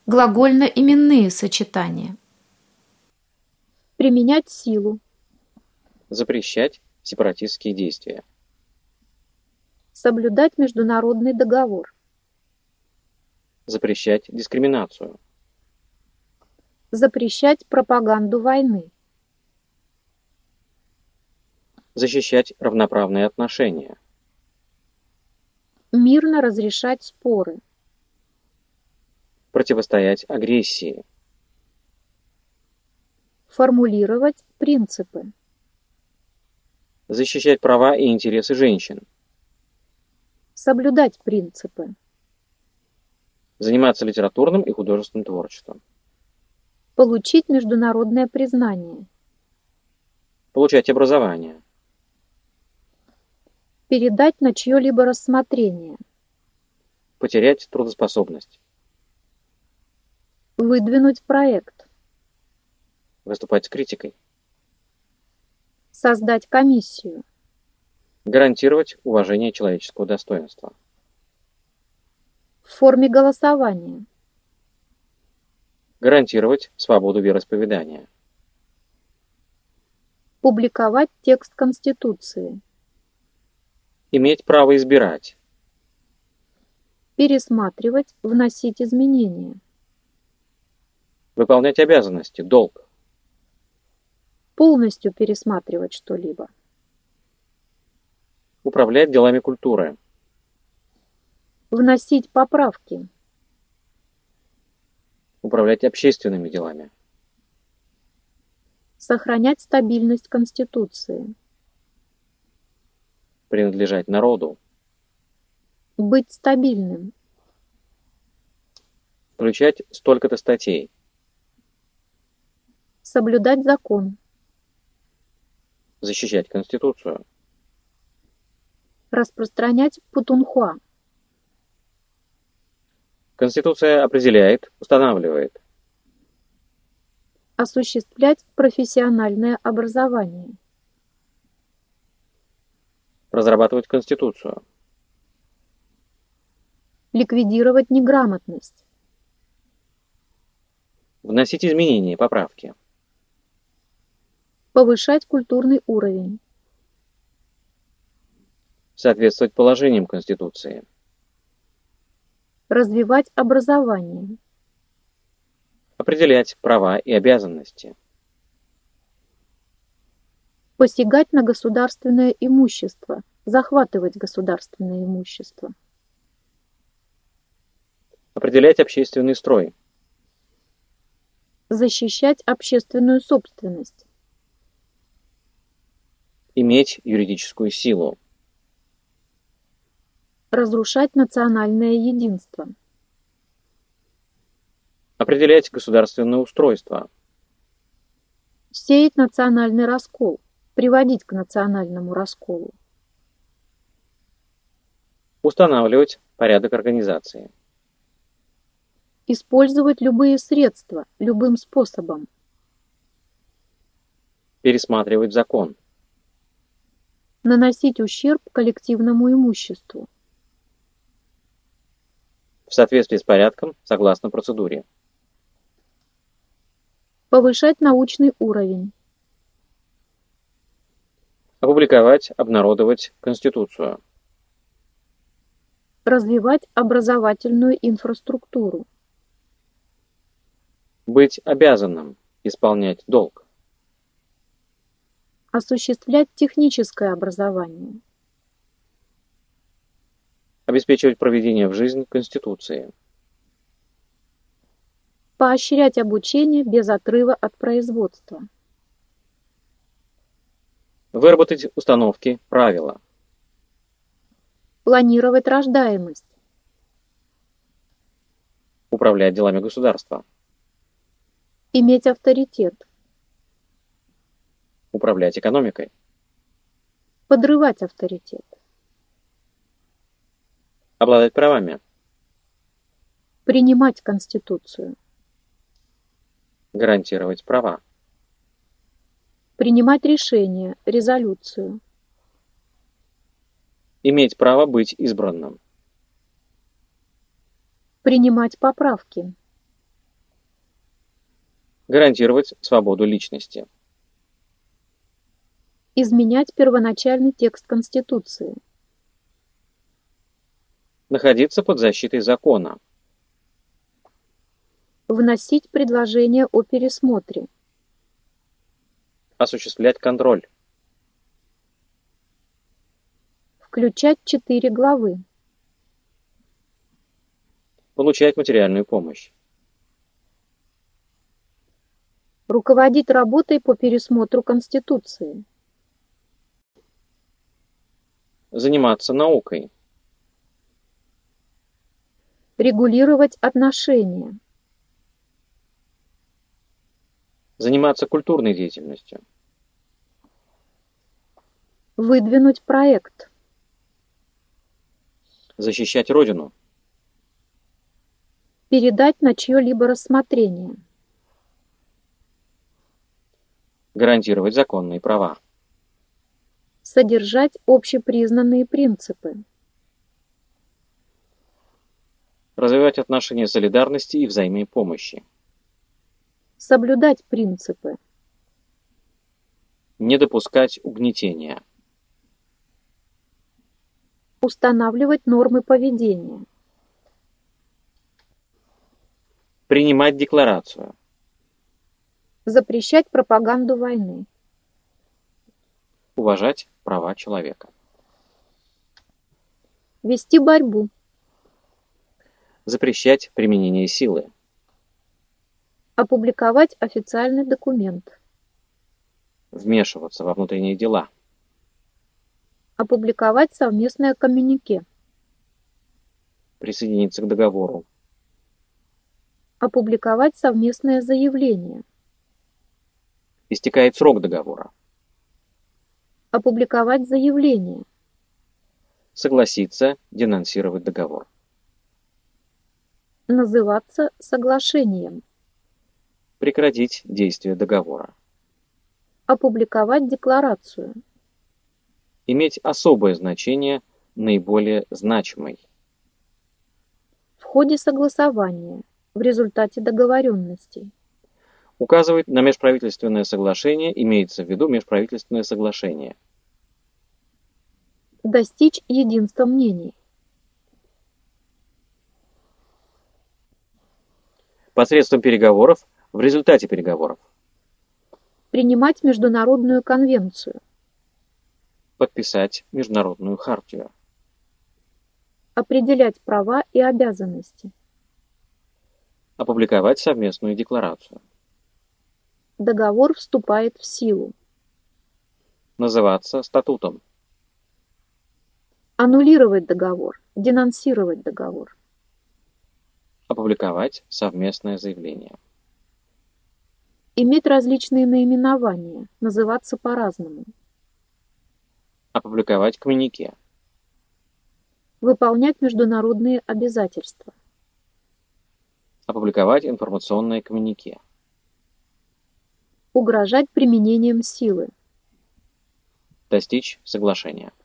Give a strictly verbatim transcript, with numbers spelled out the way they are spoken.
Глагольно-именные сочетания. Применять силу. Запрещать сепаратистские действия. Соблюдать международный договор. Запрещать дискриминацию. Запрещать пропаганду войны. Защищать равноправные отношения. Мирно разрешать споры. Противостоять агрессии. Формулировать принципы. Защищать права и интересы женщин. Соблюдать принципы. Заниматься литературным и художественным творчеством. Получить международное признание. Получать образование. Передать на чье-либо рассмотрение. Потерять трудоспособность. Выдвинуть проект. Выступать с критикой. Создать комиссию. Гарантировать уважение человеческого достоинства. В форме голосования. Гарантировать свободу вероисповедания. Публиковать текст Конституции. Иметь право избирать. Пересматривать, вносить изменения. Выполнять обязанности, долг. Полностью пересматривать что-либо. Управлять делами культуры. Вносить поправки. Управлять общественными делами. Сохранять стабильность Конституции. Принадлежать народу. Быть стабильным. Включать столько-то статей. Соблюдать закон. Защищать Конституцию. Распространять путунхуа. Конституция определяет, устанавливает. Осуществлять профессиональное образование. Разрабатывать Конституцию. Ликвидировать неграмотность. Вносить изменения, поправки. Повышать культурный уровень. Соответствовать положениям Конституции. Развивать образование. Определять права и обязанности. Посягать на государственное имущество. Захватывать государственное имущество. Определять общественный строй. Защищать общественную собственность. Иметь юридическую силу. Разрушать национальное единство. Определять государственное устройство. Сеять национальный раскол. Приводить к национальному расколу. Устанавливать порядок организации. Использовать любые средства, любым способом. Пересматривать закон. Наносить ущерб коллективному имуществу. В соответствии с порядком, согласно процедуре. Повышать научный уровень. Опубликовать, обнародовать Конституцию. Развивать образовательную инфраструктуру. Быть обязанным исполнять долг. Осуществлять техническое образование. Обеспечивать проведение в жизнь Конституции. Поощрять обучение без отрыва от производства. Выработать установки, правила. Планировать рождаемость. Управлять делами государства. Иметь авторитет. Управлять экономикой. Подрывать авторитет. Обладать правами. Принимать Конституцию. Гарантировать права. Принимать решения, резолюцию. Иметь право быть избранным. Принимать поправки. Гарантировать свободу личности. Изменять первоначальный текст Конституции. Находиться под защитой закона. Вносить предложение о пересмотре. Осуществлять контроль. Включать четыре главы. Получать материальную помощь. Руководить работой по пересмотру Конституции. Заниматься наукой. Регулировать отношения. Заниматься культурной деятельностью. Выдвинуть проект. Защищать Родину. Передать на чье-либо рассмотрение. Гарантировать законные права. Содержать общепризнанные принципы. Развивать отношения солидарности и взаимной помощи. Соблюдать принципы. Не допускать угнетения. Устанавливать нормы поведения. Принимать декларацию. Запрещать пропаганду войны. Уважать права человека. Вести борьбу. Запрещать применение силы. Опубликовать официальный документ. Вмешиваться во внутренние дела. Опубликовать совместное коммюнике. Присоединиться к договору. Опубликовать совместное заявление. Истекает срок договора. Опубликовать заявление. Согласиться денонсировать договор. Называться соглашением. Прекратить действие договора. Опубликовать декларацию. Иметь особое значение, наиболее значимой. В ходе согласования. В результате договоренностей. Указывать на межправительственное соглашение, имеется в виду межправительственное соглашение. Достичь единства мнений. Посредством переговоров, в результате переговоров. Принимать международную конвенцию. Подписать международную хартию. Определять права и обязанности. Опубликовать совместную декларацию. Договор вступает в силу. Называться статутом. Аннулировать договор. Денонсировать договор. Опубликовать совместное заявление. Иметь различные наименования. Называться по-разному. Опубликовать коммюнике. Выполнять международные обязательства. Опубликовать информационное коммюнике. Угрожать применением силы. Достичь соглашения.